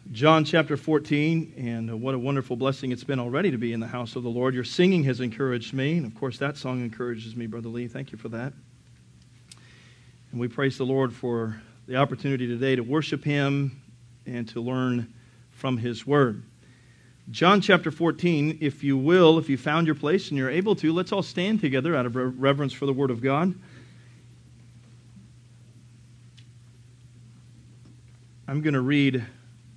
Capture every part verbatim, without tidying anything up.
John chapter fourteen, and what a wonderful blessing it's been already to be in the house of the Lord. Your singing has encouraged me, and of course that song encourages me, Brother Lee. Thank you for that. And we praise the Lord for the opportunity today to worship Him and to learn from His Word. John chapter fourteen, if you will, if you found your place and you're able to, let's all stand together out of reverence for the Word of God. I'm going to read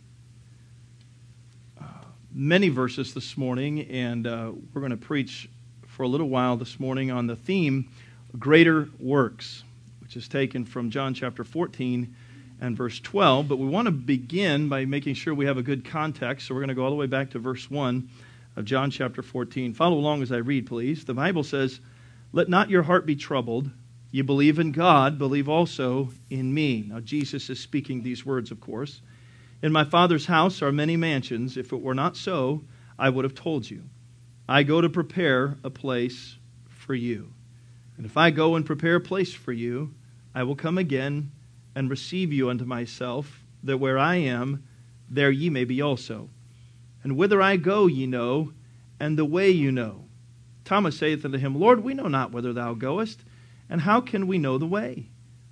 many verses this morning, and uh, we're going to preach for a little while this morning on the theme, Greater Works, which is taken from John chapter fourteen and verse twelve. But we want to begin by making sure we have a good context, so we're going to go all the way back to verse one of John chapter fourteen. Follow along as I read, please. The Bible says, "Let not your heart be troubled. You believe in God, believe also in me." Now, Jesus is speaking these words, of course. "In my Father's house are many mansions. If it were not so, I would have told you. I go to prepare a place for you. And if I go and prepare a place for you, I will come again and receive you unto myself, that where I am, there ye may be also. And whither I go ye know, and the way you know." Thomas saith unto him, "Lord, we know not whither thou goest, and how can we know the way?"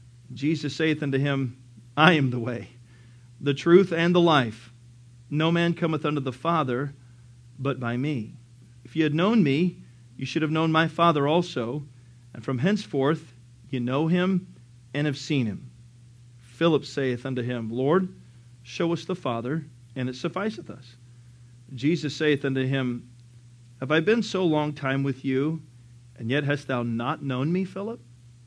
Jesus saith unto him, "I am the way, the truth, and the life. No man cometh unto the Father but by me. If ye had known me, ye should have known my Father also, and from henceforth ye know him and have seen him." Philip saith unto him, "Lord, show us the Father, and it sufficeth us." Jesus saith unto him, "Have I been so long time with you, and yet hast thou not known me, Philip?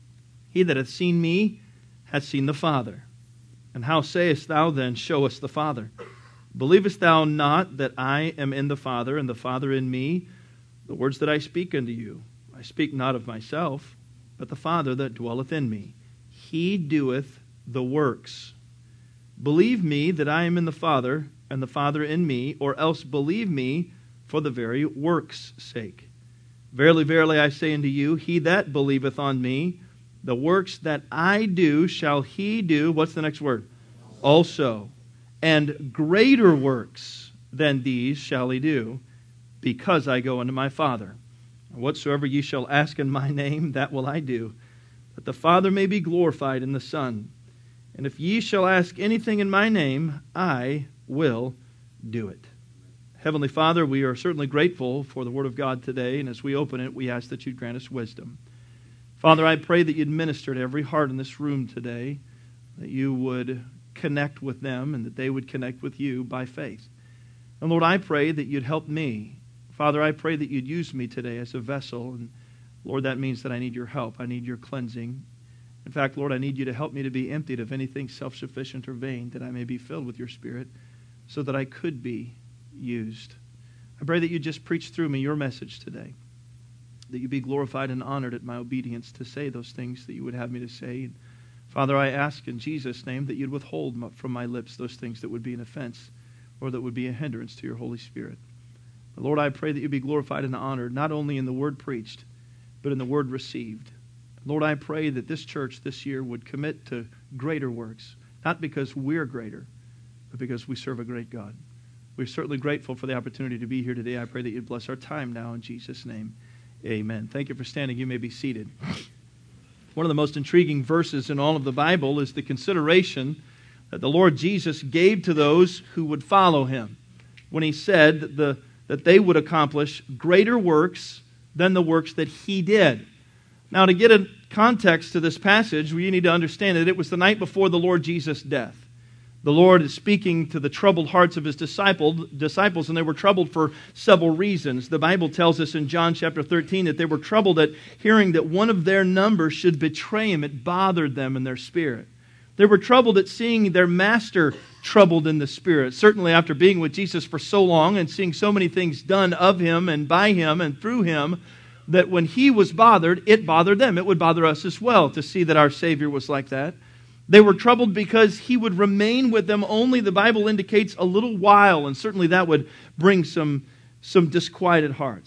He that hath seen me hath seen the Father. And how sayest thou then, Show us the Father? Believest thou not that I am in the Father, and the Father in me? The words that I speak unto you, I speak not of myself, but the Father that dwelleth in me. He doeth the works. Believe me that I am in the Father, and the Father in me, or else believe me for the very works' sake. Verily, verily, I say unto you, he that believeth on me, the works that I do shall he do." What's the next word? "Also. And greater works than these shall he do, because I go unto my Father. And whatsoever ye shall ask in my name, that will I do, that the Father may be glorified in the Son. And if ye shall ask anything in my name, I will do it." Heavenly Father, we are certainly grateful for the Word of God today, and as we open it, we ask that you'd grant us wisdom. Father, I pray that you'd minister to every heart in this room today, that you would connect with them and that they would connect with you by faith. And Lord, I pray that you'd help me. Father, I pray that you'd use me today as a vessel. And Lord, that means that I need your help. I need your cleansing. In fact, Lord, I need you to help me to be emptied of anything self-sufficient or vain, that I may be filled with your Spirit so that I could be used. I pray that you just preach through me your message today, that you be glorified and honored at my obedience to say those things that you would have me to say. And Father, I ask in Jesus' name that you'd withhold from my lips those things that would be an offense or that would be a hindrance to your Holy Spirit. But Lord, I pray that you be glorified and honored, not only in the word preached, but in the word received. Lord, I pray that this church this year would commit to greater works, not because we're greater, but because we serve a great God. We're certainly grateful for the opportunity to be here today. I pray that you'd bless our time now in Jesus' name. Amen. Thank you for standing. You may be seated. One of the most intriguing verses in all of the Bible is the consideration that the Lord Jesus gave to those who would follow him when he said that, the, that they would accomplish greater works than the works that he did. Now, to get a context to this passage, we need to understand that it was the night before the Lord Jesus' death. The Lord is speaking to the troubled hearts of his disciples, and they were troubled for several reasons. The Bible tells us in John chapter thirteen that they were troubled at hearing that one of their number should betray him. It bothered them in their spirit. They were troubled at seeing their master troubled in the spirit. Certainly after being with Jesus for so long and seeing so many things done of him and by him and through him, that when he was bothered, it bothered them. It would bother us as well to see that our Savior was like that. They were troubled because he would remain with them only, the Bible indicates, a little while, and certainly that would bring some, some disquieted hearts.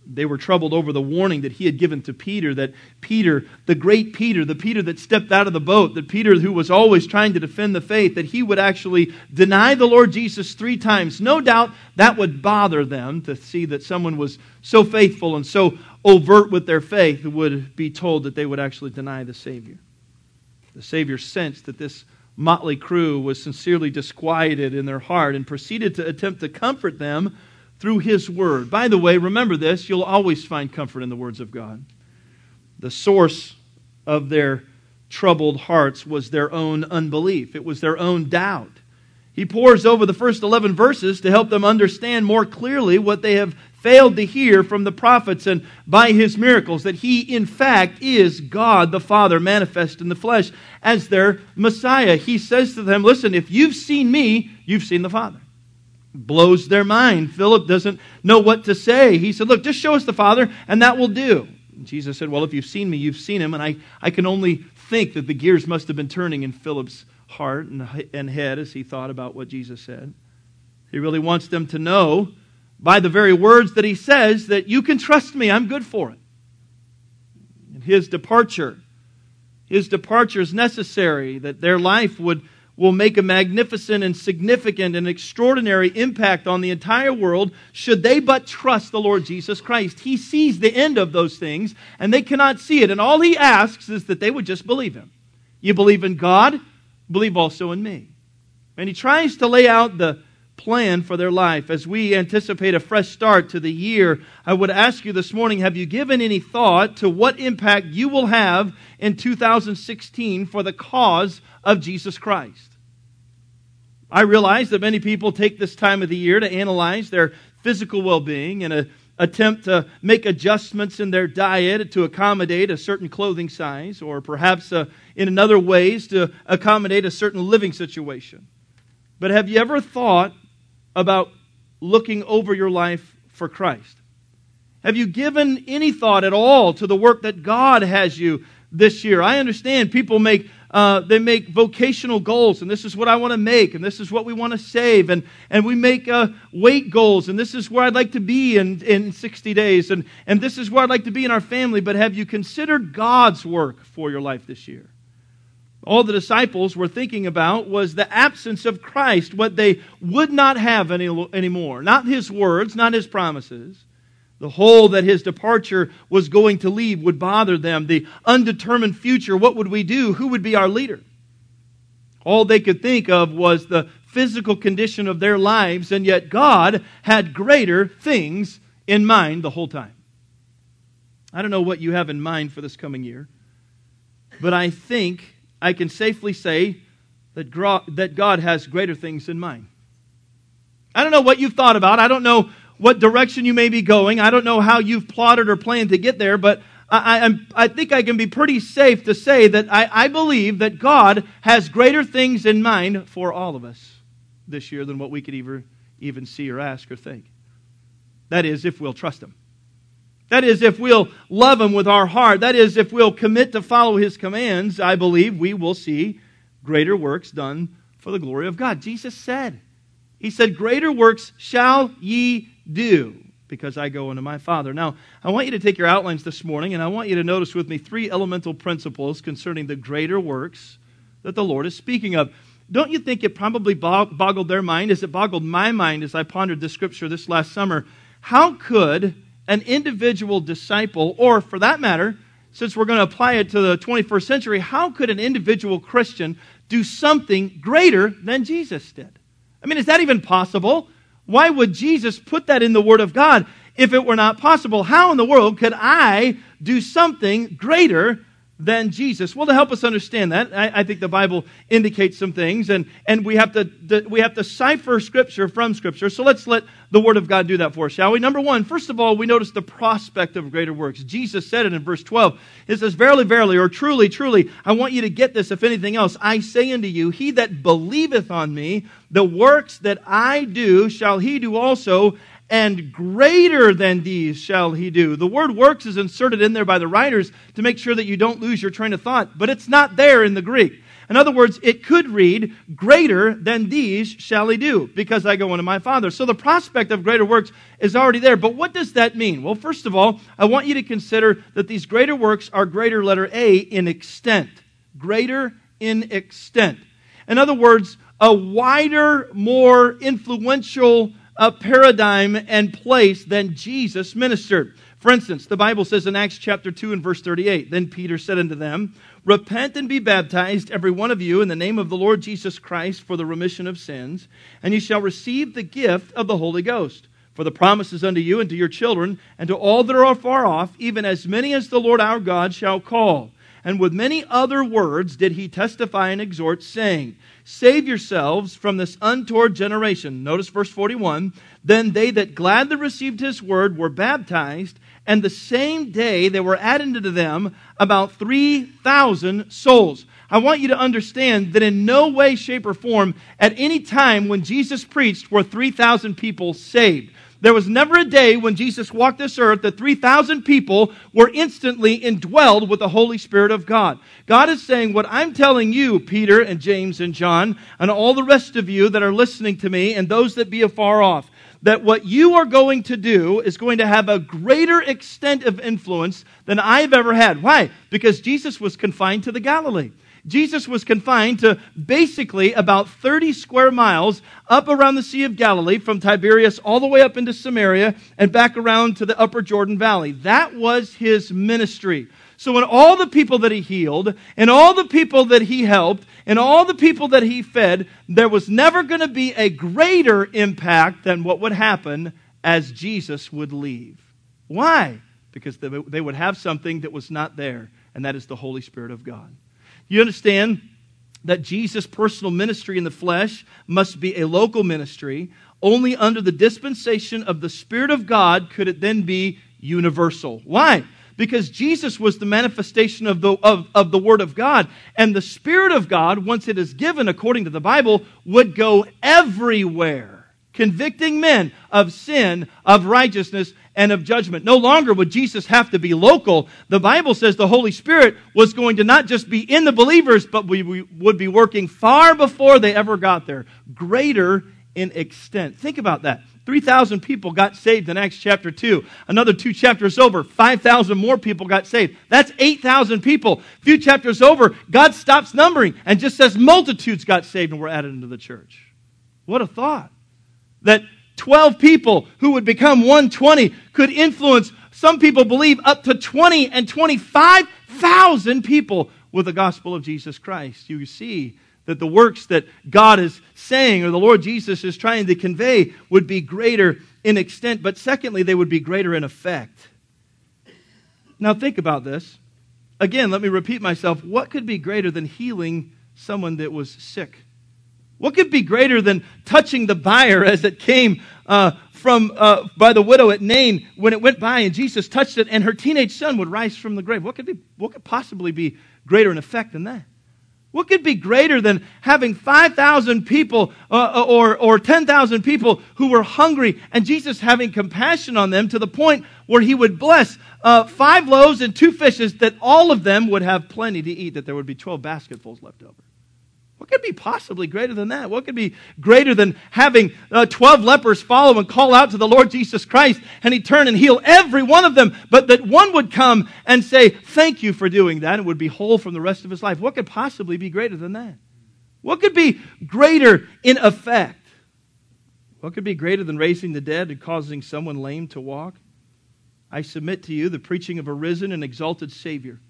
They were troubled over the warning that he had given to Peter, that Peter, the great Peter, the Peter that stepped out of the boat, that Peter who was always trying to defend the faith, that he would actually deny the Lord Jesus three times. No doubt that would bother them to see that someone was so faithful and so overt with their faith would be told that they would actually deny the Savior. The Savior sensed that this motley crew was sincerely disquieted in their heart and proceeded to attempt to comfort them through His Word. By the way, remember this, you'll always find comfort in the words of God. The source of their troubled hearts was their own unbelief. It was their own doubt. He pours over the first eleven verses to help them understand more clearly what they have failed to hear from the prophets and by His miracles, that He in fact is God the Father manifest in the flesh as their Messiah. He says to them, listen, if you've seen me, you've seen the Father. Blows their mind. Philip doesn't know what to say. He said, look, just show us the Father and that will do. And Jesus said, well, if you've seen me, you've seen Him. And I, I can only think that the gears must have been turning in Philip's heart and, and head as he thought about what Jesus said. He really wants them to know by the very words that He says that you can trust me, I'm good for it. And His departure, His departure is necessary, that their life would will make a magnificent and significant and extraordinary impact on the entire world should they but trust the Lord Jesus Christ. He sees the end of those things and they cannot see it. And all He asks is that they would just believe Him. You believe in God, believe also in me. And He tries to lay out the plan for their life. As we anticipate a fresh start to the year, I would ask you this morning, have you given any thought to what impact you will have in two thousand sixteen for the cause of Jesus Christ? I realize that many people take this time of the year to analyze their physical well-being and a, attempt to make adjustments in their diet to accommodate a certain clothing size, or perhaps uh, in another ways to accommodate a certain living situation. But have you ever thought about looking over your life for Christ? Have you given any thought at all to the work that God has you this year? I understand people make uh, they make vocational goals, and this is what I want to make, and this is what we want to save, and and we make uh, weight goals, and this is where I'd like to be in, in sixty days, and, and this is where I'd like to be in our family. But have you considered God's work for your life this year? All the disciples were thinking about was the absence of Christ, what they would not have any anymore. Not His words, not His promises. The hole that His departure was going to leave would bother them. The undetermined future, what would we do? Who would be our leader? All they could think of was the physical condition of their lives, and yet God had greater things in mind the whole time. I don't know what you have in mind for this coming year, but I think I can safely say that God has greater things in mind. I don't know what you've thought about. I don't know what direction you may be going. I don't know how you've plotted or planned to get there, but I, I, I think I can be pretty safe to say that I, I believe that God has greater things in mind for all of us this year than what we could even, even see or ask or think. That is, if we'll trust Him. That is, if we'll love Him with our heart. That is, if we'll commit to follow His commands, I believe we will see greater works done for the glory of God. Jesus said, He said, greater works shall ye do, because I go unto my Father. Now, I want you to take your outlines this morning, and I want you to notice with me three elemental principles concerning the greater works that the Lord is speaking of. Don't you think it probably boggled their mind, as it boggled my mind as I pondered this scripture this last summer? How could an individual disciple, or for that matter, since we're going to apply it to the twenty-first century, how could an individual Christian do something greater than Jesus did? I mean, is that even possible? Why would Jesus put that in the Word of God if it were not possible? How in the world could I do something greater than Jesus? Well, to help us understand that, I, I think the Bible indicates some things, and, and we have to the, we have to cipher Scripture from Scripture. So let's let the Word of God do that for us, shall we? Number one, first of all, we notice the prospect of greater works. Jesus said it in verse twelve. It says, verily, verily, or truly, truly, I want you to get this, if anything else, I say unto you, he that believeth on me, the works that I do shall he do also, and greater than these shall he do. The word works is inserted in there by the writers to make sure that you don't lose your train of thought, but it's not there in the Greek. In other words, it could read, greater than these shall he do, because I go unto my Father. So the prospect of greater works is already there. But what does that mean? Well, first of all, I want you to consider that these greater works are greater, letter A, in extent. Greater in extent. In other words, a wider, more influential uh, paradigm and place than Jesus ministered. For instance, the Bible says in Acts chapter two and verse thirty-eight, Then Peter said unto them, Repent and be baptized, every one of you, in the name of the Lord Jesus Christ for the remission of sins, and ye shall receive the gift of the Holy Ghost. For the promise is unto you and to your children, and to all that are far off, even as many as the Lord our God shall call. And with many other words did he testify and exhort, saying, Save yourselves from this untoward generation. Notice verse forty-one. Then they that gladly received his word were baptized, and the same day there were added unto them about three thousand souls. I want you to understand that in no way, shape, or form, at any time when Jesus preached, were three thousand people saved. There was never a day when Jesus walked this earth that three thousand people were instantly indwelled with the Holy Spirit of God. God is saying, what I'm telling you, Peter and James and John, and all the rest of you that are listening to me, and those that be afar off, that what you are going to do is going to have a greater extent of influence than I've ever had. Why? Because Jesus was confined to the Galilee. Jesus was confined to basically about thirty square miles up around the Sea of Galilee, from Tiberias all the way up into Samaria and back around to the upper Jordan Valley. That was his ministry. So when all the people that he healed, and all the people that he helped, and all the people that he fed, there was never going to be a greater impact than what would happen as Jesus would leave. Why? Because they would have something that was not there, and that is the Holy Spirit of God. You understand that Jesus' personal ministry in the flesh must be a local ministry. Only under the dispensation of the Spirit of God could it then be universal. Why? Because Jesus was the manifestation of the, of, of the Word of God. And the Spirit of God, once it is given according to the Bible, would go everywhere, convicting men of sin, of righteousness, and of judgment. No longer would Jesus have to be local. The Bible says the Holy Spirit was going to not just be in the believers, but we, we would be working far before they ever got there. Greater in extent. Think about that. three thousand people got saved in Acts chapter two. Another two chapters over, five thousand more people got saved. That's eight thousand people. A few chapters over, God stops numbering and just says multitudes got saved and were added into the church. What a thought. That twelve people who would become one hundred twenty could influence, some people believe, up to twenty and twenty-five thousand people with the gospel of Jesus Christ. You see that the works that God is saying, or the Lord Jesus is trying to convey, would be greater in extent, but secondly, they would be greater in effect. Now think about this. Again, let me repeat myself. What could be greater than healing someone that was sick? What could be greater than touching the bier as it came uh, from uh, by the widow at Nain when it went by and Jesus touched it and her teenage son would rise from the grave? What could be? What could possibly be greater in effect than that? What could be greater than having five thousand people uh, or, or ten thousand people who were hungry and Jesus having compassion on them to the point where he would bless uh, five loaves and two fishes, that all of them would have plenty to eat, that there would be twelve basketfuls left over? What could be possibly greater than that? What could be greater than having uh, twelve lepers follow and call out to the Lord Jesus Christ and he'd turn and heal every one of them, but that one would come and say, thank you for doing that, and would be whole from the rest of his life? What could possibly be greater than that? What could be greater in effect? What could be greater than raising the dead and causing someone lame to walk? I submit to you the preaching of a risen and exalted Savior.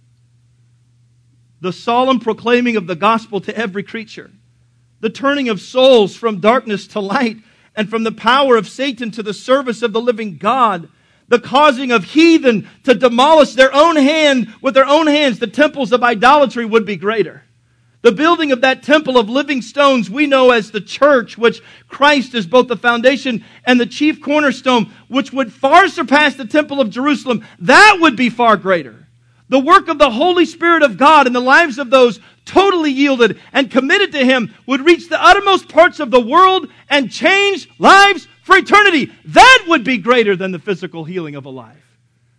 The solemn proclaiming of the gospel to every creature. The turning of souls from darkness to light, and from the power of Satan to the service of the living God. The causing of heathen to demolish their own hand, with their own hands, the temples of idolatry would be greater. The building of that temple of living stones we know as the church, which Christ is both the foundation and the chief cornerstone, which would far surpass the temple of Jerusalem, that would be far greater. The work of the Holy Spirit of God in the lives of those totally yielded and committed to Him would reach the uttermost parts of the world and change lives for eternity. That would be greater than the physical healing of a life.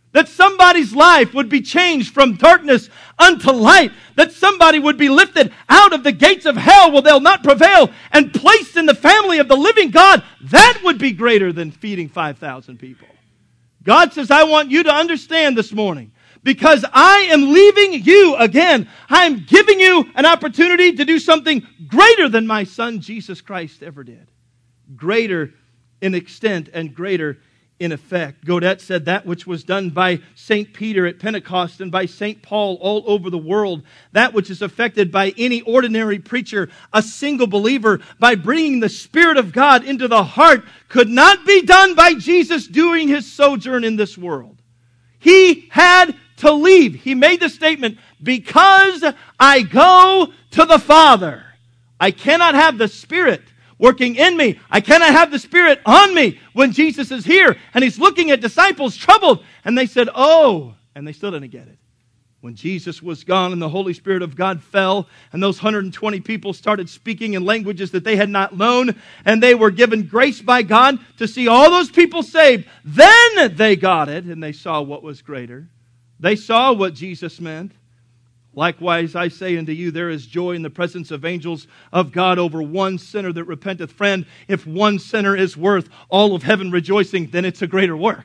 That somebody's life would be changed from darkness unto light. That somebody would be lifted out of the gates of hell where they'll not prevail and placed in the family of the living God. That would be greater than feeding five thousand people. God says, I want you to understand this morning, because I am leaving you again. I am giving you an opportunity to do something greater than my Son Jesus Christ ever did. Greater in extent and greater in effect. Gaudette said that which was done by Saint Peter at Pentecost and by Saint Paul all over the world, that which is effected by any ordinary preacher, a single believer, by bringing the Spirit of God into the heart, could not be done by Jesus during His sojourn in this world. He had to leave. He made the statement, because I go to the Father, I cannot have the Spirit working in me. I cannot have the Spirit on me when Jesus is here. And He's looking at disciples troubled. And they said, oh, and they still didn't get it. When Jesus was gone and the Holy Spirit of God fell, and those one hundred twenty people started speaking in languages that they had not known, and they were given grace by God to see all those people saved, then they got it, and they saw what was greater. They saw what Jesus meant. Likewise, I say unto you, there is joy in the presence of angels of God over one sinner that repenteth. Friend, if one sinner is worth all of heaven rejoicing, then it's a greater work.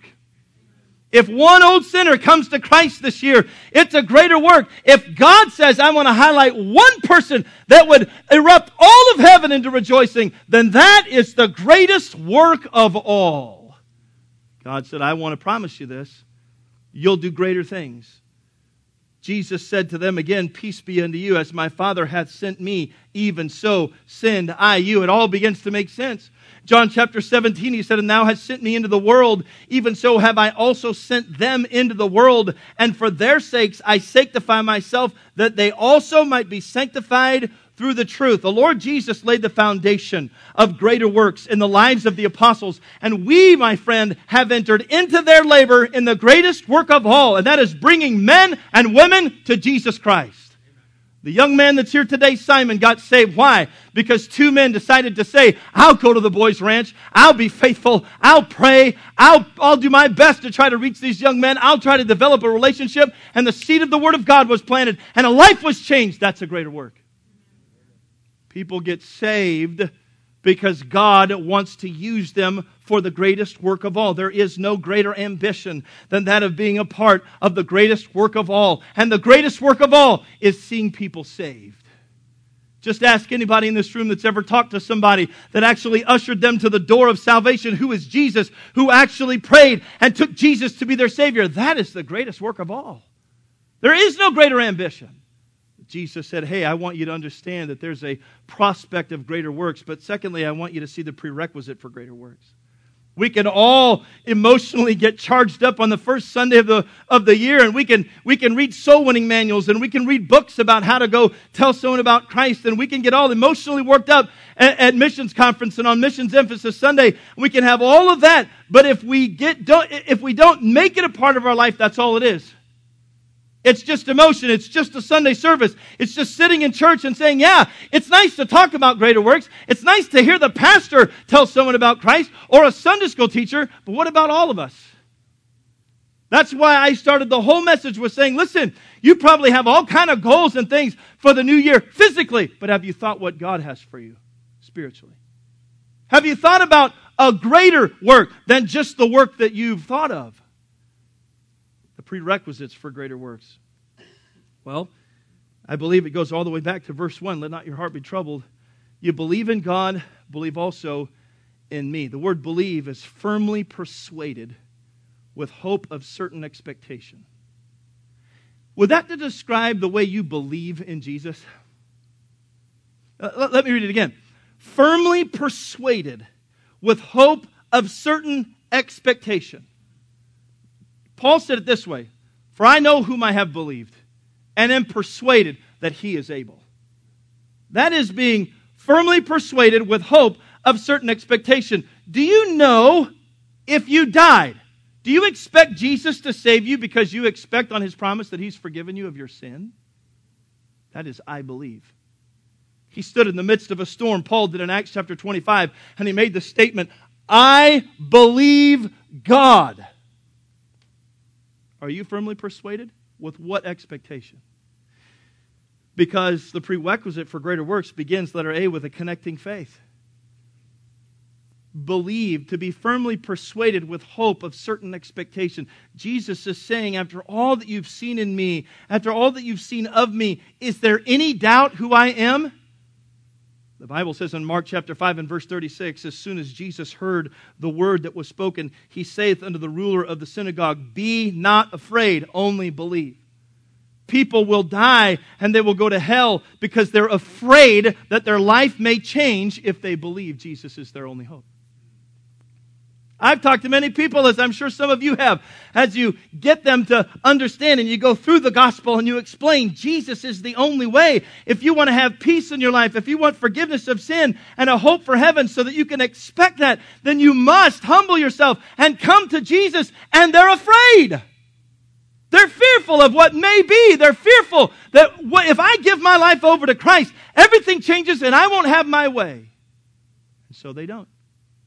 If one old sinner comes to Christ this year, it's a greater work. If God says, I want to highlight one person that would erupt all of heaven into rejoicing, then that is the greatest work of all. God said, I want to promise you this. You'll do greater things. Jesus said to them again, peace be unto you, as my Father hath sent me, even so send I you. It all begins to make sense. John chapter seventeen, He said, and thou hast sent me into the world, even so have I also sent them into the world. And for their sakes I sanctify myself, that they also might be sanctified through the truth. The Lord Jesus laid the foundation of greater works in the lives of the apostles. And we, my friend, have entered into their labor in the greatest work of all. And that is bringing men and women to Jesus Christ. The young man that's here today, Simon, got saved. Why? Because two men decided to say, I'll go to the boys' ranch. I'll be faithful. I'll pray. I'll, I'll do my best to try to reach these young men. I'll try to develop a relationship. And the seed of the Word of God was planted. And a life was changed. That's a greater work. People get saved because God wants to use them for the greatest work of all. There is no greater ambition than that of being a part of the greatest work of all. And the greatest work of all is seeing people saved. Just ask anybody in this room that's ever talked to somebody that actually ushered them to the door of salvation, who is Jesus, who actually prayed and took Jesus to be their Savior. That is the greatest work of all. There is no greater ambition. Jesus said, hey, I want you to understand that there's a prospect of greater works. But secondly, I want you to see the prerequisite for greater works. We can all emotionally get charged up on the first Sunday of the of the year, and we can we can read soul-winning manuals, and we can read books about how to go tell someone about Christ, and we can get all emotionally worked up at, at missions conference and on missions emphasis Sunday. We can have all of that, but if we get don't if we don't make it a part of our life, that's all it is. It's just emotion. It's just a Sunday service. It's just sitting in church and saying, yeah, it's nice to talk about greater works. It's nice to hear the pastor tell someone about Christ or a Sunday school teacher. But what about all of us? That's why I started the whole message with saying, listen, you probably have all kind of goals and things for the new year physically, but have you thought what God has for you spiritually? Have you thought about a greater work than just the work that you've thought of? The prerequisites for greater works. Well, I believe it goes all the way back to verse one. Let not your heart be troubled. You believe in God, believe also in me. The word believe is firmly persuaded with hope of certain expectation. Would that to describe the way you believe in Jesus? Uh, let, let me read it again. Firmly persuaded with hope of certain expectation. Paul said it this way, for I know whom I have believed, and am persuaded that He is able. That is being firmly persuaded with hope of certain expectation. Do you know if you died, do you expect Jesus to save you because you expect on His promise that He's forgiven you of your sin? That is, I believe. He stood in the midst of a storm, Paul did in Acts chapter twenty-five, and he made the statement, I believe God. Are you firmly persuaded? With what expectation? Because the prerequisite for greater works begins, letter A, with a connecting faith. Believe, to be firmly persuaded with hope of certain expectation. Jesus is saying, after all that you've seen in me, after all that you've seen of me, is there any doubt who I am? The Bible says in Mark chapter five and verse thirty-six, as soon as Jesus heard the word that was spoken, he saith unto the ruler of the synagogue, be not afraid, only believe. People will die and they will go to hell because they're afraid that their life may change if they believe Jesus is their only hope. I've talked to many people, as I'm sure some of you have, as you get them to understand and you go through the gospel and you explain Jesus is the only way. If you want to have peace in your life, if you want forgiveness of sin and a hope for heaven so that you can expect that, then you must humble yourself and come to Jesus, and they're afraid. They're fearful of what may be. They're fearful that if I give my life over to Christ, everything changes and I won't have my way. And so they don't.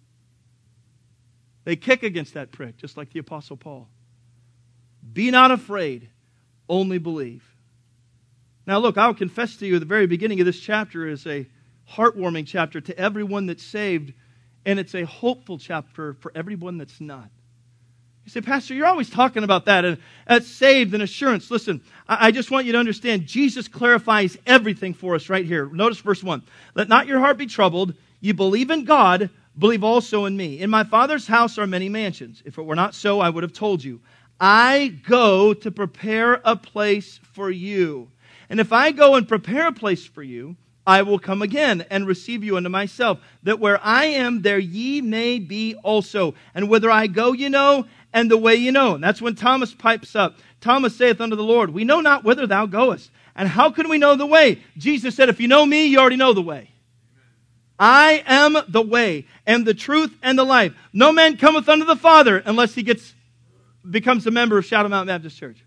They kick against that prick, just like the Apostle Paul. Be not afraid, only believe. Now look, I'll confess to you, the very beginning of this chapter is a heartwarming chapter to everyone that's saved, and it's a hopeful chapter for everyone that's not. You say, Pastor, you're always talking about that, and that's saved and assurance. Listen, I, I just want you to understand, Jesus clarifies everything for us right here. Notice verse one. Let not your heart be troubled. You believe in God, believe also in me. In my Father's house are many mansions. If it were not so, I would have told you. I go to prepare a place for you. And if I go and prepare a place for you, I will come again and receive you unto myself, that where I am, there ye may be also. And whither I go, you know, and the way you know. And that's when Thomas pipes up. Thomas saith unto the Lord, we know not whither thou goest. And how can we know the way? Jesus said, if you know me, you already know the way. I am the way and the truth and the life. No man cometh unto the Father unless he gets becomes a member of Shadow Mountain Baptist Church.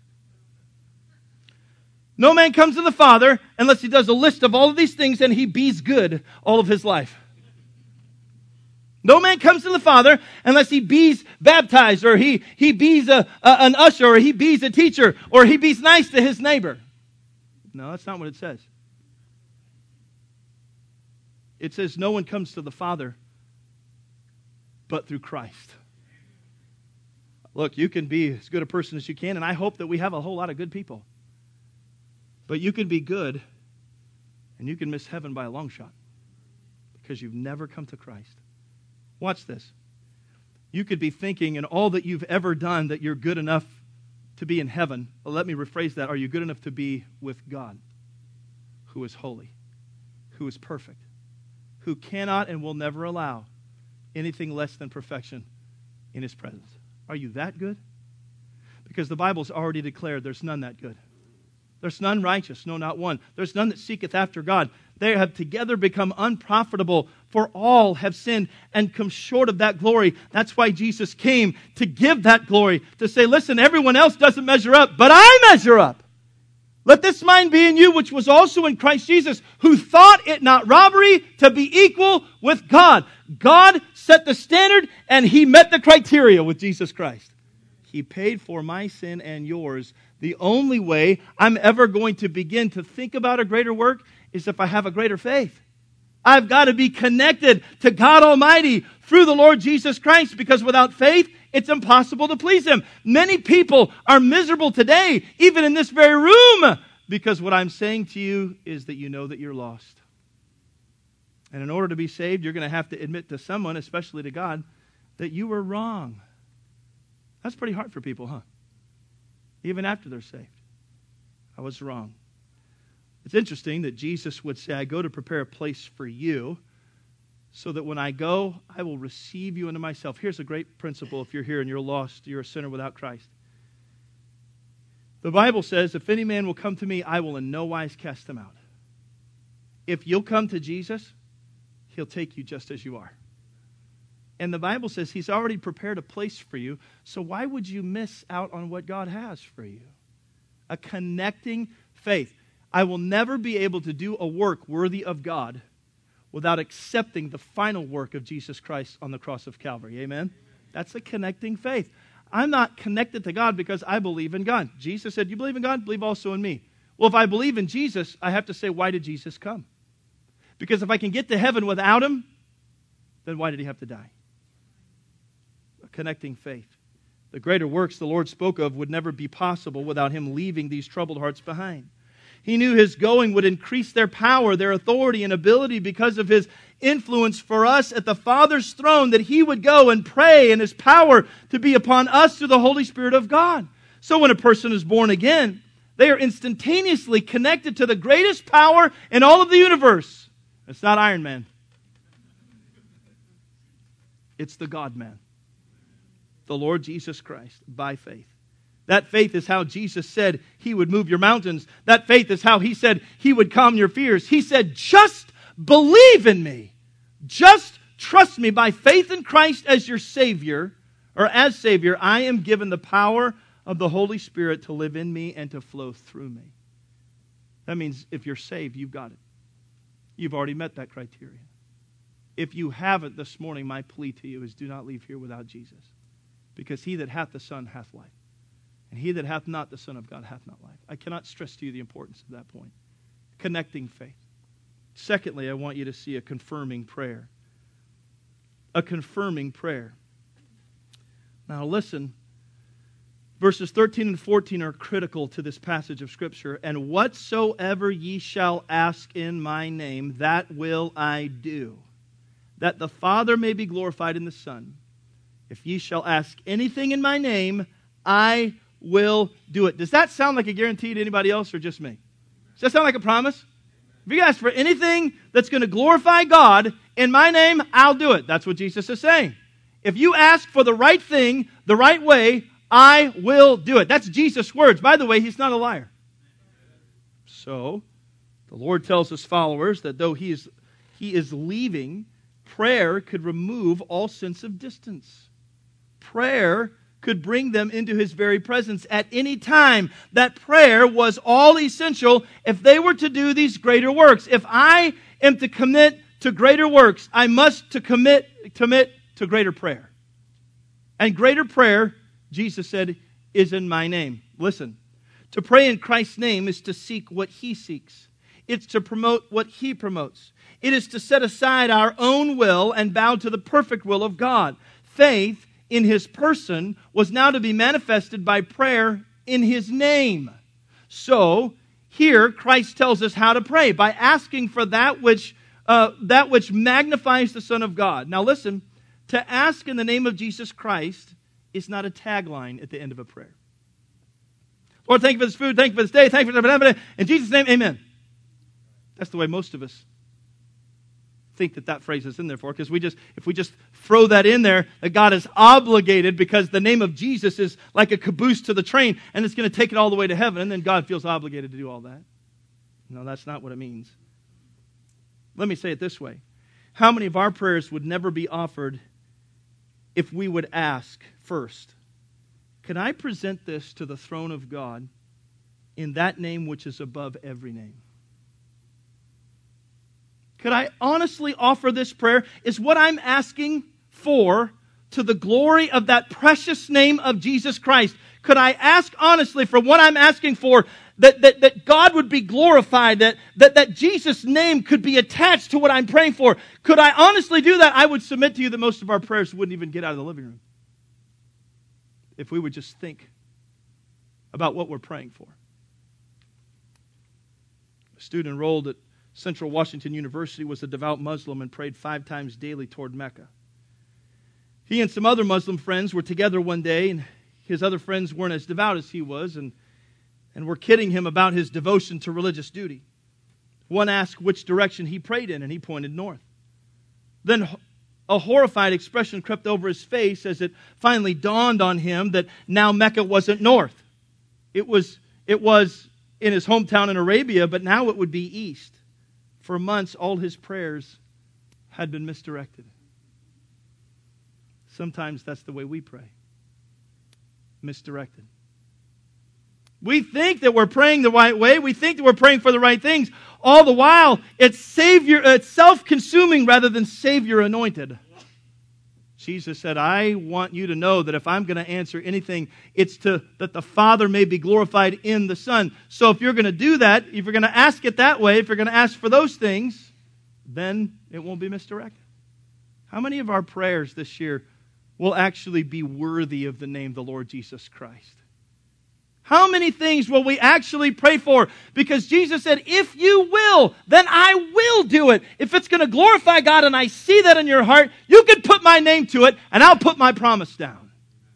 No man comes to the Father unless he does a list of all of these things and he bees good all of his life. No man comes to the Father unless he bees baptized, or he, he bees a, a, an usher, or he bees a teacher, or he bees nice to his neighbor. No, that's not what it says. It says no one comes to the Father but through Christ. Look, you can be as good a person as you can, and I hope that we have a whole lot of good people. But you can be good, and you can miss heaven by a long shot because you've never come to Christ. Watch this. You could be thinking in all that you've ever done that you're good enough to be in heaven. Well, let me rephrase that. Are you good enough to be with God, who is holy, who is perfect, who cannot and will never allow anything less than perfection in His presence? Are you that good? Because the Bible's already declared there's none that good. There's none righteous, no, not one. There's none that seeketh after God. They have together become unprofitable, for all have sinned and come short of that glory. That's why Jesus came, to give that glory, to say, listen, everyone else doesn't measure up, but I measure up. Let this mind be in you, which was also in Christ Jesus, who thought it not robbery to be equal with God. God set the standard, and He met the criteria with Jesus Christ. He paid for my sin and yours. The only way I'm ever going to begin to think about a greater work is if I have a greater faith. I've got to be connected to God Almighty through the Lord Jesus Christ, because without faith, it's impossible to please Him. Many people are miserable today, even in this very room, because what I'm saying to you is that you know that you're lost. And in order to be saved, you're going to have to admit to someone, especially to God, that you were wrong. That's pretty hard for people, huh? Even after they're saved. I was wrong. It's interesting that Jesus would say, I go to prepare a place for you, so that when I go, I will receive you into myself. Here's a great principle if you're here and you're lost, you're a sinner without Christ. The Bible says, if any man will come to me, I will in no wise cast him out. If you'll come to Jesus, He'll take you just as you are. And the Bible says He's already prepared a place for you, so why would you miss out on what God has for you? A connecting faith. I will never be able to do a work worthy of God without accepting the final work of Jesus Christ on the cross of Calvary. Amen? That's a connecting faith. I'm not connected to God because I believe in God. Jesus said, you believe in God? Believe also in me. Well, if I believe in Jesus, I have to say, why did Jesus come? Because if I can get to heaven without him, then why did he have to die? A connecting faith. The greater works the Lord spoke of would never be possible without him leaving these troubled hearts behind. He knew his going would increase their power, their authority, and ability because of his influence for us at the Father's throne, that he would go and pray and his power to be upon us through the Holy Spirit of God. So when a person is born again, they are instantaneously connected to the greatest power in all of the universe. It's not Iron Man. It's the God-man, the Lord Jesus Christ, by faith. That faith is how Jesus said he would move your mountains. That faith is how he said he would calm your fears. He said, just believe in me. Just trust me. By faith in Christ as your Savior, or as Savior, I am given the power of the Holy Spirit to live in me and to flow through me. That means if you're saved, you've got it. You've already met that criteria. If you haven't this morning, my plea to you is do not leave here without Jesus. Because he that hath the Son hath life. And he that hath not the Son of God hath not life. I cannot stress to you the importance of that point. Connecting faith. Secondly, I want you to see a confirming prayer. A confirming prayer. Now listen, verses thirteen and fourteen are critical to this passage of Scripture. And whatsoever ye shall ask in my name, that will I do, that the Father may be glorified in the Son. If ye shall ask anything in my name, I will do it. Does that sound like a guarantee to anybody else or just me? Does that sound like a promise? If you ask for anything that's going to glorify God in my name, I'll do it. That's what Jesus is saying. If you ask for the right thing, the right way, I will do it. That's Jesus' words. By the way, he's not a liar. So, the Lord tells his followers that though he is, he is leaving, prayer could remove all sense of distance. Prayer could bring them into his very presence at any time. That prayer was all essential if they were to do these greater works. If I am to commit to greater works, I must to commit, commit to greater prayer. And greater prayer, Jesus said, is in my name. Listen, to pray in Christ's name is to seek what he seeks. It's to promote what he promotes. It is to set aside our own will and bow to the perfect will of God. Faith in his person was now to be manifested by prayer in his name. So, here Christ tells us how to pray, by asking for that which, uh, that which magnifies the Son of God. Now listen, to ask in the name of Jesus Christ is not a tagline at the end of a prayer. Lord, thank you for this food, thank you for this day, thank you for this, in Jesus' name, amen. That's the way most of us think that that phrase is in there for, because we just, if we just throw that in there, that God is obligated because the name of Jesus is like a caboose to the train and it's going to take it all the way to heaven, and then God feels obligated to do all that. No, that's not what it means. Let me say it this way. How many of our prayers would never be offered if we would ask first, can I present this to the throne of God in that name which is above every name? Could I honestly offer this prayer? Is what I'm asking for to the glory of that precious name of Jesus Christ? Could I ask honestly for what I'm asking for, that, that, that God would be glorified, that, that, that Jesus' name could be attached to what I'm praying for? Could I honestly do that? I would submit to you that most of our prayers wouldn't even get out of the living room if we would just think about what we're praying for. A student enrolled at Central Washington University was a devout Muslim and prayed five times daily toward Mecca. He and some other Muslim friends were together one day, and his other friends weren't as devout as he was, and, and were kidding him about his devotion to religious duty. One asked which direction he prayed in, and he pointed north. Then a horrified expression crept over his face as it finally dawned on him that now Mecca wasn't north. It was, it was in his hometown in Arabia, but now it would be east. For months, all his prayers had been misdirected. Sometimes that's the way we pray. Misdirected. We think that we're praying the right way. We think that we're praying for the right things. All the while, it's Savior, it's self-consuming rather than Savior-anointed. Jesus said, I want you to know that if I'm going to answer anything, it's to that the Father may be glorified in the Son. So if you're going to do that, if you're going to ask it that way, if you're going to ask for those things, then it won't be misdirected. How many of our prayers this year will actually be worthy of the name the Lord Jesus Christ? How many things will we actually pray for? Because Jesus said, if you will, then I will do it. If it's going to glorify God and I see that in your heart, you can put my name to it and I'll put my promise down.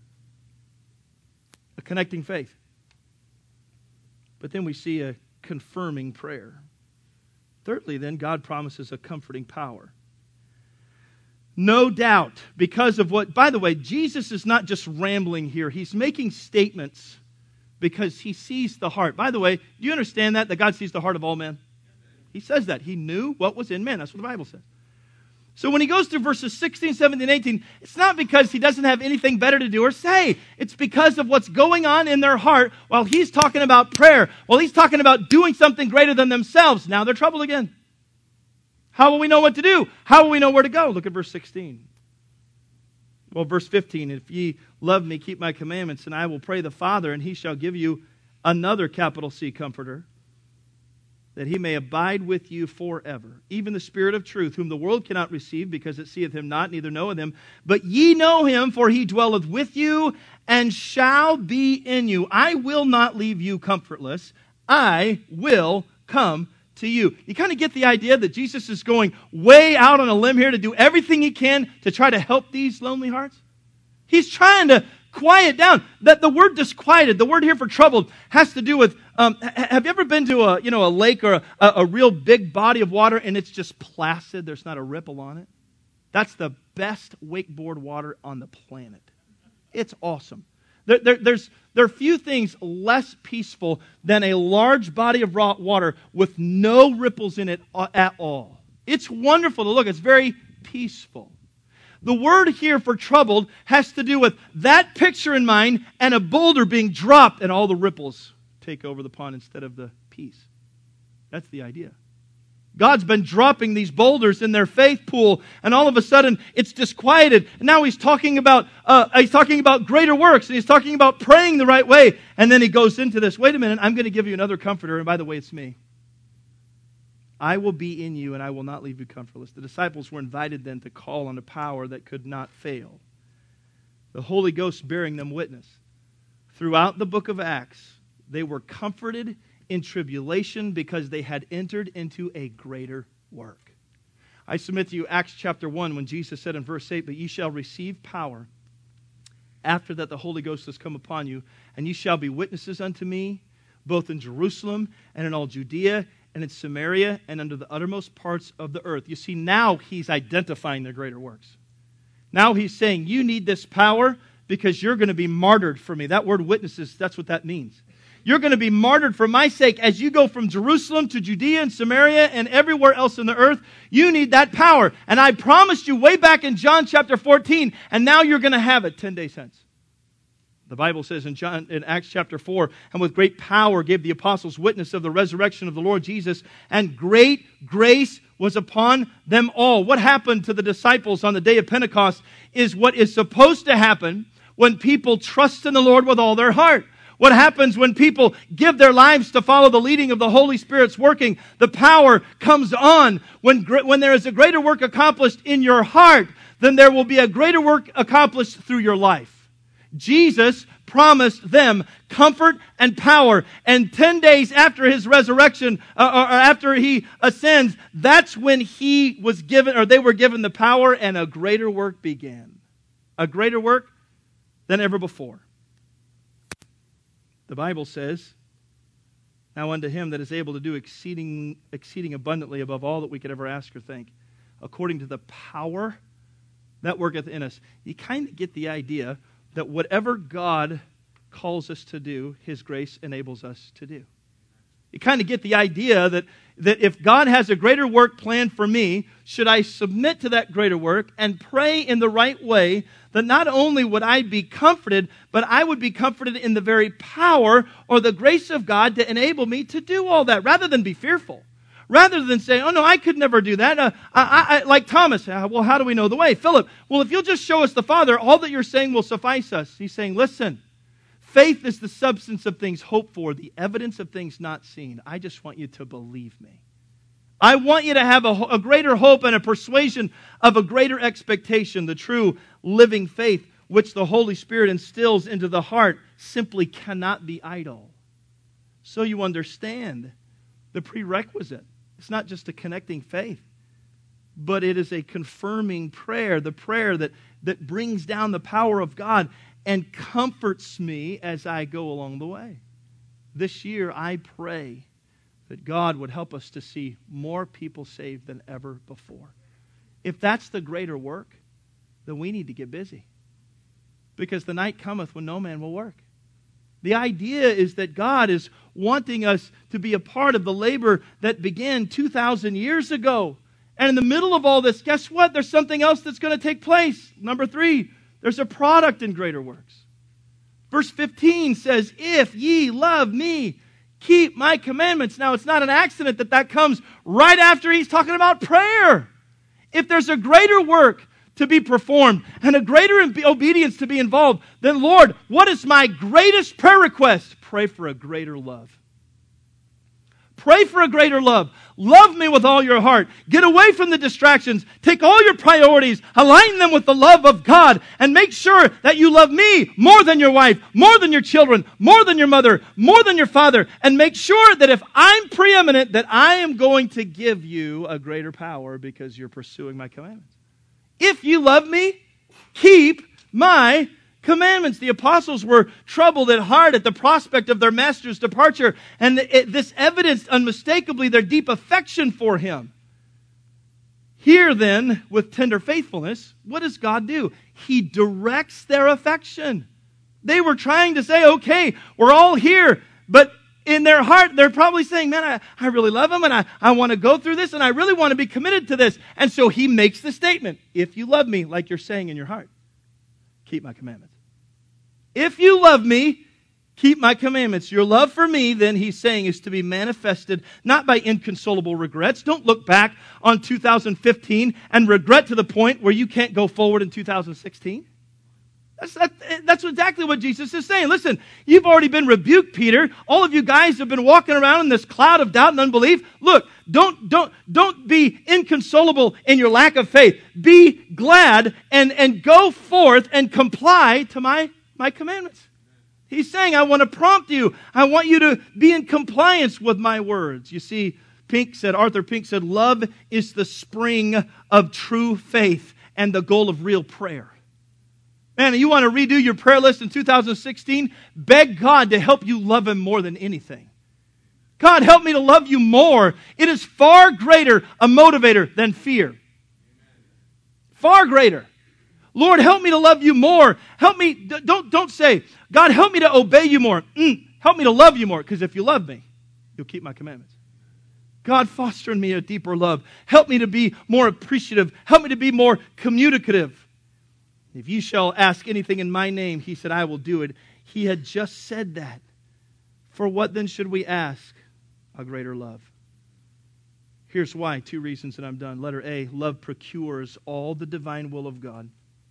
A connecting faith. But then we see a confirming prayer. Thirdly, then, God promises a comforting power. No doubt, because of what, by the way, Jesus is not just rambling here. He's making statements because he sees the heart. By the way, do you understand that? That God sees the heart of all men? He says that. He knew what was in men. That's what the Bible says. So when he goes through verses sixteen, seventeen, eighteen, it's not because he doesn't have anything better to do or say. It's because of what's going on in their heart while he's talking about prayer, while he's talking about doing something greater than themselves. Now they're troubled again. How will we know what to do? How will we know where to go? Look at verse sixteen. Well, verse fifteen, if ye love me, keep my commandments, and I will pray the Father, and he shall give you another capital C Comforter, that he may abide with you forever. Even the Spirit of truth, whom the world cannot receive, because it seeth him not, neither knoweth him. But ye know him, for he dwelleth with you, and shall be in you. I will not leave you comfortless. I will come to you. You kind of get the idea that Jesus is going way out on a limb here to do everything he can to try to help these lonely hearts. He's trying to quiet down. That the word disquieted, the word here for troubled, has to do with, um, have you ever been to a, you know, a lake or a, a real big body of water and it's just placid, there's not a ripple on it? That's the best wakeboard water on the planet. It's awesome. There, there, there's, there are few things less peaceful than a large body of raw water with no ripples in it at all. It's wonderful to look. It's very peaceful. The word here for troubled has to do with that picture in mind and a boulder being dropped and all the ripples take over the pond instead of the peace. That's the idea. God's been dropping these boulders in their faith pool, and all of a sudden it's disquieted. And now he's talking about uh, he's talking about greater works, and he's talking about praying the right way. And then he goes into this. Wait a minute, I'm going to give you another comforter, and by the way, it's me. I will be in you, and I will not leave you comfortless. The disciples were invited then to call on a power that could not fail. The Holy Ghost bearing them witness. Throughout the book of Acts, they were comforted in tribulation because they had entered into a greater work. I submit to you Acts chapter one when Jesus said in verse eight, but ye shall receive power after that the Holy Ghost has come upon you, and ye shall be witnesses unto me, both in Jerusalem and in all Judea and in Samaria and unto the uttermost parts of the earth. You see, now he's identifying their greater works. Now he's saying, you need this power because you're going to be martyred for me. That word witnesses, that's what that means. You're going to be martyred for my sake as you go from Jerusalem to Judea and Samaria and everywhere else in the earth. You need that power. And I promised you way back in John chapter fourteen, and now you're going to have it ten days hence. The Bible says in John, in Acts chapter four, and with great power gave the apostles witness of the resurrection of the Lord Jesus, and great grace was upon them all. What happened to the disciples on the day of Pentecost is what is supposed to happen when people trust in the Lord with all their heart. What happens when people give their lives to follow the leading of the Holy Spirit's working? The power comes on. When, when there is a greater work accomplished in your heart, then there will be a greater work accomplished through your life. Jesus promised them comfort and power. And ten days after his resurrection, uh, or after he ascends, that's when he was given, or they were given the power, and a greater work began. A greater work than ever before. The Bible says, now unto him that is able to do exceeding, exceeding abundantly above all that we could ever ask or think, according to the power that worketh in us. You kind of get the idea that whatever God calls us to do, his grace enables us to do. You kind of get the idea that, that if God has a greater work planned for me, should I submit to that greater work and pray in the right way, that not only would I be comforted, but I would be comforted in the very power or the grace of God to enable me to do all that, rather than be fearful, Rather than saying, oh no, I could never do that. Uh, I, I, like Thomas, uh, well, how do we know the way? Philip, well, if you'll just show us the Father, all that you're saying will suffice us. He's saying, listen, faith is the substance of things hoped for, the evidence of things not seen. I just want you to believe me. I want you to have a, a greater hope and a persuasion of a greater expectation. The true living faith which the Holy Spirit instills into the heart simply cannot be idle. So you understand the prerequisite. It's not just a connecting faith, but it is a confirming prayer, the prayer that, that brings down the power of God and comforts me as I go along the way. This year, I pray that God would help us to see more people saved than ever before. If that's the greater work, then we need to get busy. Because the night cometh when no man will work. The idea is that God is wanting us to be a part of the labor that began two thousand years ago. And in the middle of all this, guess what? There's something else that's going to take place. Number three, there's a product in greater works. Verse fifteen says, if ye love me, keep my commandments. Now, it's not an accident that that comes right after he's talking about prayer. If there's a greater work to be performed and a greater obedience to be involved, then Lord, what is my greatest prayer request? Pray for a greater love. Pray for a greater love. Love me with all your heart. Get away from the distractions. Take all your priorities, align them with the love of God, and make sure that you love me more than your wife, more than your children, more than your mother, more than your father, and make sure that if I'm preeminent, that I am going to give you a greater power because you're pursuing my commandments. If you love me, keep my commandments. The apostles were troubled at heart at the prospect of their master's departure, and it, this evidenced unmistakably their deep affection for him. Here then, with tender faithfulness, what does God do? He directs their affection. They were trying to say, okay, we're all here, but in their heart, they're probably saying, man, I, I really love him, and I, I want to go through this, and I really want to be committed to this. And so he makes the statement, if you love me, like you're saying in your heart, keep my commandments. If you love me, keep my commandments. Your love for me, then he's saying, is to be manifested not by inconsolable regrets. Don't look back on two thousand fifteen and regret to the point where you can't go forward in two thousand sixteen. That's, that, that's exactly what Jesus is saying. Listen, you've already been rebuked, Peter. All of you guys have been walking around in this cloud of doubt and unbelief. Look, don't, don't, don't be inconsolable in your lack of faith. Be glad and, and go forth and comply to my, my commandments. He's saying, I want to prompt you. I want you to be in compliance with my words. You see, Pink said, Arthur Pink said, love is the spring of true faith and the goal of real prayer. Man, you want to redo your prayer list in two thousand sixteen? Beg God to help you love Him more than anything. God, help me to love you more. It is far greater a motivator than fear. Far greater. Lord, help me to love you more. Help me, don't, don't say, God, help me to obey you more. Mm, help me to love you more, because if you love me, you'll keep my commandments. God, foster in me a deeper love. Help me to be more appreciative. Help me to be more communicative. If you shall ask anything in my name, he said, I will do it. He had just said that. For what then should we ask? A greater love. Here's why. Two reasons and I'm done. Letter A, love procures all the divine will of God.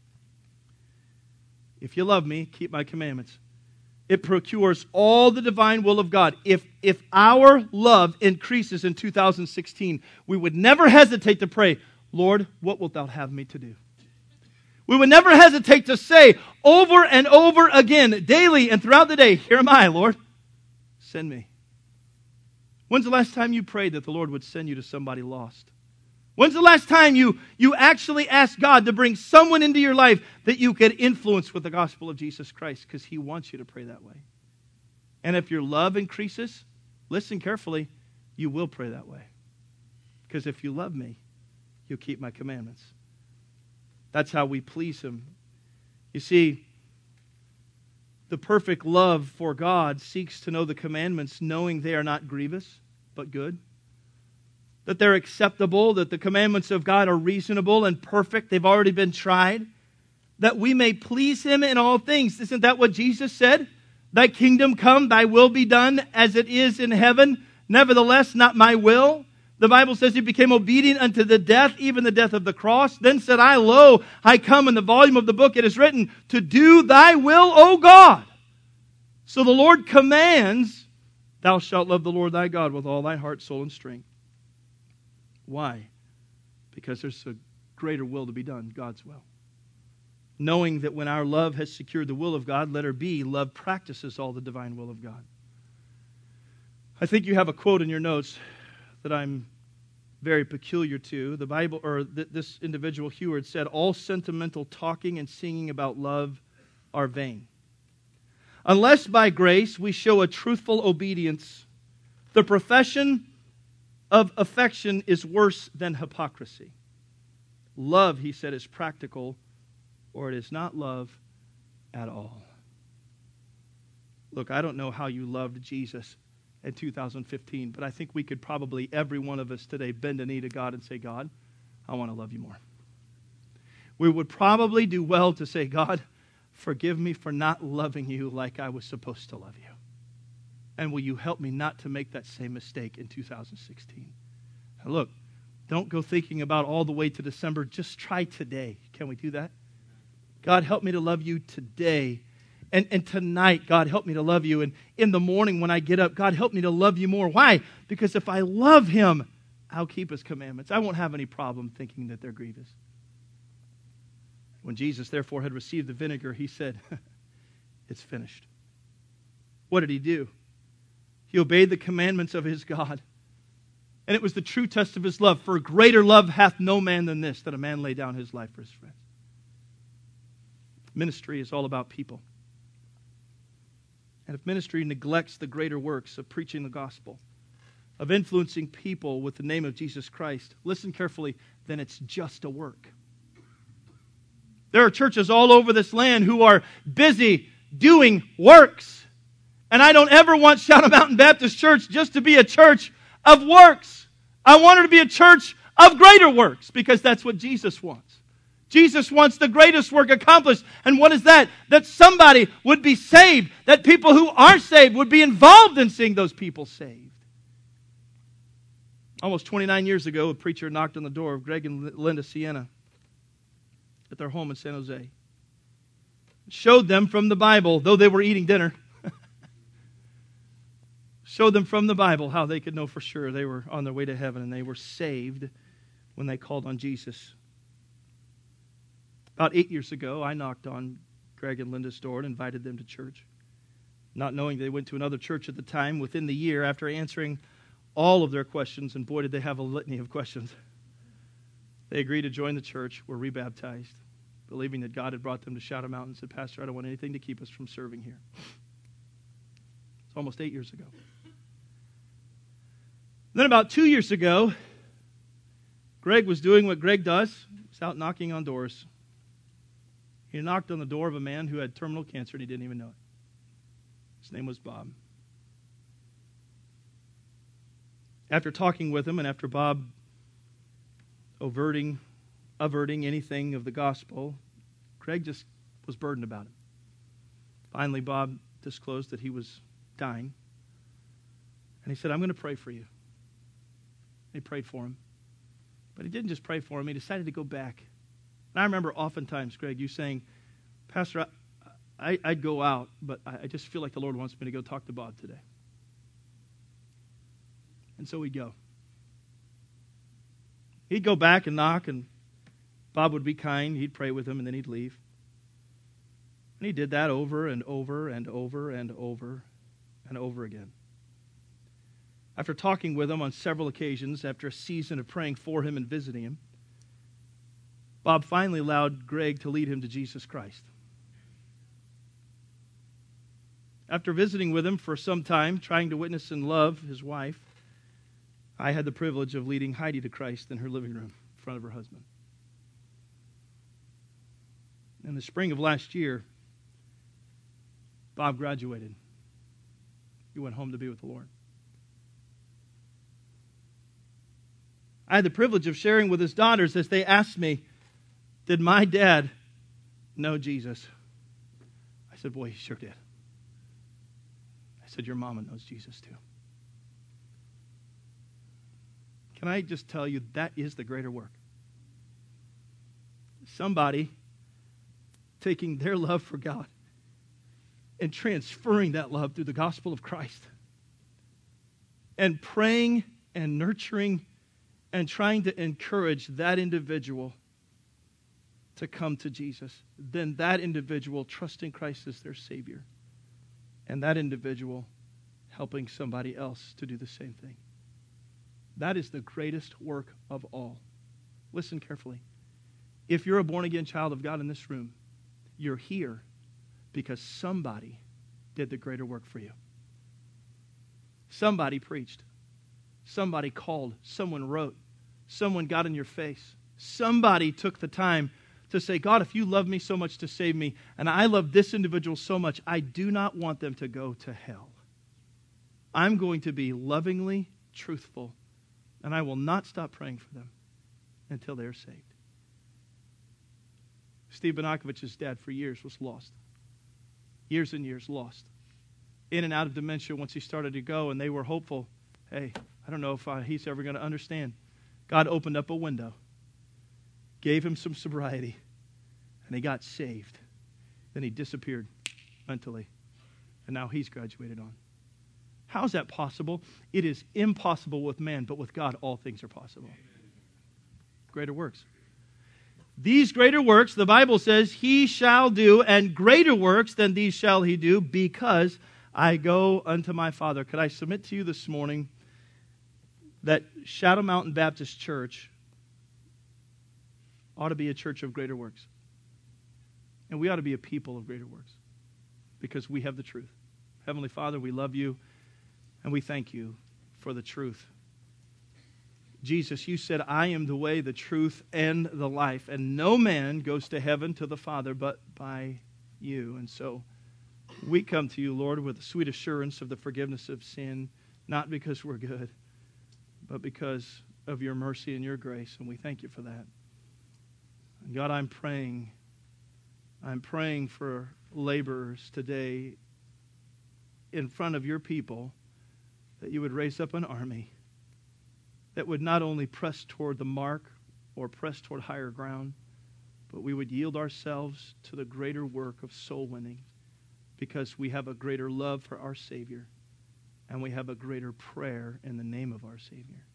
If you love me, keep my commandments. It procures all the divine will of God. If, if our love increases in two thousand sixteen, we would never hesitate to pray, Lord, what wilt thou have me to do? We would never hesitate to say over and over again, daily and throughout the day, here am I, Lord. Send me. When's the last time you prayed that the Lord would send you to somebody lost? When's the last time you, you actually asked God to bring someone into your life that you could influence with the gospel of Jesus Christ? Because He wants you to pray that way. And if your love increases, listen carefully, you will pray that way. Because if you love me, you'll keep my commandments. That's how we please Him. You see, the perfect love for God seeks to know the commandments, knowing they are not grievous, but good. That they're acceptable, that the commandments of God are reasonable and perfect. They've already been tried. That we may please Him in all things. Isn't that what Jesus said? Thy kingdom come, thy will be done as it is in heaven. Nevertheless, not my will. The Bible says he became obedient unto the death, even the death of the cross. Then said I, Lo, I come. In the volume of the book it is written, to do thy will, O God. So the Lord commands, thou shalt love the Lord thy God with all thy heart, soul, and strength. Why? Because there's a greater will to be done, God's will. Knowing that when our love has secured the will of God, let her be, love practices all the divine will of God. I think you have a quote in your notes that I'm very peculiar to. The Bible, or th- this individual, Heward, said, all sentimental talking and singing about love are vain. Unless by grace we show a truthful obedience, the profession of affection is worse than hypocrisy. Love, he said, is practical, or it is not love at all. Look, I don't know how you loved Jesus in two thousand fifteen, but I think we could probably, every one of us today, bend a knee to God and say, God, I want to love you more. We would probably do well to say, God, forgive me for not loving you like I was supposed to love you. And will you help me not to make that same mistake in two thousand sixteen? Now look, don't go thinking about all the way to December. Just try today. Can we do that? God, help me to love you today. And, and tonight, God, help me to love you. And in the morning when I get up, God, help me to love you more. Why? Because if I love him, I'll keep his commandments. I won't have any problem thinking that they're grievous. When Jesus, therefore, had received the vinegar, he said, it's finished. What did he do? He obeyed the commandments of his God. And it was the true test of his love. For greater love hath no man than this, that a man lay down his life for his friends. Ministry is all about people. And if ministry neglects the greater works of preaching the gospel, of influencing people with the name of Jesus Christ, listen carefully, then it's just a work. There are churches all over this land who are busy doing works. And I don't ever want Shadow Mountain Baptist Church just to be a church of works. I want her to be a church of greater works, because that's what Jesus wants. Jesus wants the greatest work accomplished. And what is that? That somebody would be saved. That people who are saved would be involved in seeing those people saved. Almost twenty-nine years ago, a preacher knocked on the door of Greg and Linda Sienna at their home in San Jose. Showed them from the Bible, though they were eating dinner, showed them from the Bible how they could know for sure they were on their way to heaven and they were saved when they called on Jesus. About eight years ago, I knocked on Greg and Linda's door and invited them to church, not knowing they went to another church at the time. Within the year, after answering all of their questions, and boy, did they have a litany of questions, they agreed to join the church, were rebaptized, believing that God had brought them to Shadow Mountain, and said, Pastor, I don't want anything to keep us from serving here. It's almost eight years ago. Then about two years ago, Greg was doing what Greg does. He was out knocking on doors. He knocked on the door of a man who had terminal cancer and he didn't even know it. His name was Bob. After talking with him and after Bob averting, averting anything of the gospel, Greg just was burdened about it. Finally, Bob disclosed that he was dying. And he said, I'm going to pray for you. He prayed for him. But he didn't just pray for him. He decided to go back. And I remember oftentimes, Greg, you saying, Pastor, I, I, I'd go out, but I, I just feel like the Lord wants me to go talk to Bob today. And so we'd go. He'd go back and knock, and Bob would be kind. He'd pray with him, and then he'd leave. And he did that over and over and over and over and over again. After talking with him on several occasions, after a season of praying for him and visiting him, Bob finally allowed Greg to lead him to Jesus Christ. After visiting with him for some time, trying to witness and love his wife, I had the privilege of leading Heidi to Christ in her living room in front of her husband. In the spring of last year, Bob graduated. He went home to be with the Lord. I had the privilege of sharing with his daughters as they asked me, did my dad know Jesus? I said, boy, he sure did. I said, your mama knows Jesus too. Can Can I just tell you, that is the greater work. Somebody taking their love for God and transferring that love through the gospel of Christ and praying and nurturing and trying to encourage that individual to come to Jesus. Then that individual trusting Christ as their Savior, and that individual helping somebody else to do the same thing. That is the greatest work of all. Listen carefully. If you're a born-again child of God in this room, you're here because somebody did the greater work for you. Somebody preached. Somebody called. Someone wrote. Someone got in your face. Somebody took the time to say, God, if you love me so much to save me, and I love this individual so much, I do not want them to go to hell. I'm going to be lovingly truthful, and I will not stop praying for them until they're saved. Steve Bonakovich's dad for years was lost. Years and years lost. In and out of dementia once he started to go, and they were hopeful. Hey, I don't know if uh, he's ever going to understand. God opened up a window, gave him some sobriety, and he got saved. Then he disappeared mentally, and now he's graduated on. How is that possible? It is impossible with man, but with God all things are possible. Greater works. These greater works, the Bible says, he shall do, and greater works than these shall he do, because I go unto my Father. Could I submit to you this morning that Shadow Mountain Baptist Church ought to be a church of greater works. And we ought to be a people of greater works because we have the truth. Heavenly Father, we love you and we thank you for the truth. Jesus, you said, I am the way, the truth, and the life, and no man goes to heaven to the Father but by you. And so we come to you, Lord, with the sweet assurance of the forgiveness of sin, not because we're good, but because of your mercy and your grace, and we thank you for that. And God, I'm praying, I'm praying for laborers today in front of your people, that you would raise up an army that would not only press toward the mark or press toward higher ground, but we would yield ourselves to the greater work of soul winning because we have a greater love for our Savior and we have a greater prayer in the name of our Savior.